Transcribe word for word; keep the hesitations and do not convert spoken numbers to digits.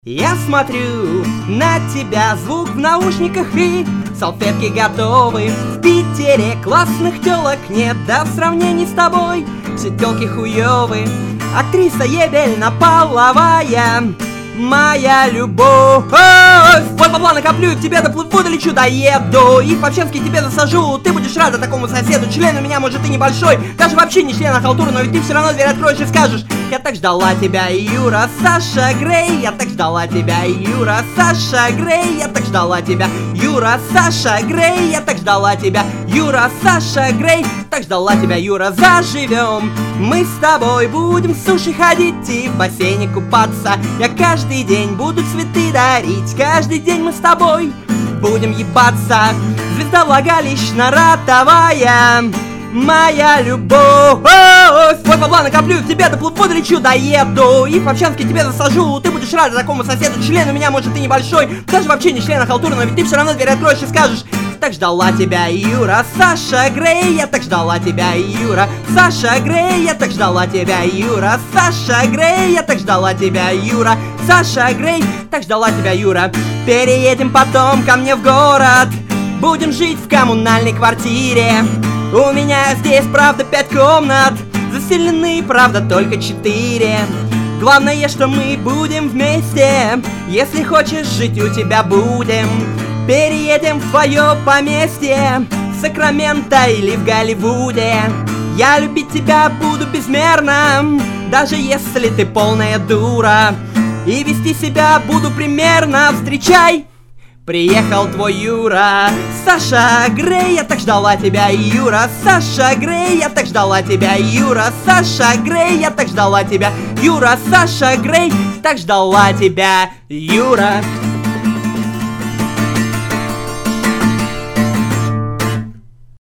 Я смотрю на тебя, звук в наушниках и салфетки готовы. В Питере классных телок нет, да в сравнении с тобой все телки хуёвы. Актриса ебельно-половая, моя любовь. Вот бабла накоплю, к тебе доплыву, долечу, доеду и в Общенске тебе засажу. Ты будешь рада такому соседу. Член у меня может и небольшой, даже вообще не член, а халтура, но ведь ты все равно дверь откроешь и скажешь: я так ждала тебя, Юра, Саша Грей. Я так ждала тебя, Юра, Саша Грей. Я так ждала тебя, Юра, Саша Грей. Я так ждала тебя, Юра, Саша Грей. Так ждала тебя, Юра, заживем. Мы с тобой будем в суши ходить и в бассейне купаться. Я каждый день буду цветы дарить. Каждый день мы с тобой будем ебаться. Звезда влагалищно-ротовая, моя любовь. Свой бабла накоплю, к тебе доплыву, долечу, доеду и в Общенске тебе засажу. Ты будешь рада такому соседу. Член у меня может и небольшой, даже вообще не член, а халтура, но ведь ты все равно дверь откроешь и скажешь: так ждала тебя, Юра, Саша Грей. Я так ждала тебя, Юра, Саша Грей. Я так ждала тебя, Юра, Саша Грей. Я так ждала тебя, Юра, Саша Грей. Так ждала тебя, Юра. Переедем потом ко мне в город, будем жить в коммунальной квартире. У меня здесь, правда, пять комнат, заселены, правда, только четыре. Главное, что мы будем вместе. Если хочешь жить, у тебя будем. Переедем в твое поместье, в Сакраменто или в Голливуде. Я любить тебя буду безмерно, даже если ты полная дура. И вести себя буду примерно. Встречай, приехал твой Юра, Саша Грей. Я так ждала тебя, Юра, Саша Грей. Я так ждала тебя, Юра, Саша Грей. Я так ждала тебя, Юра, Саша Грей. Так ждала тебя, Юра.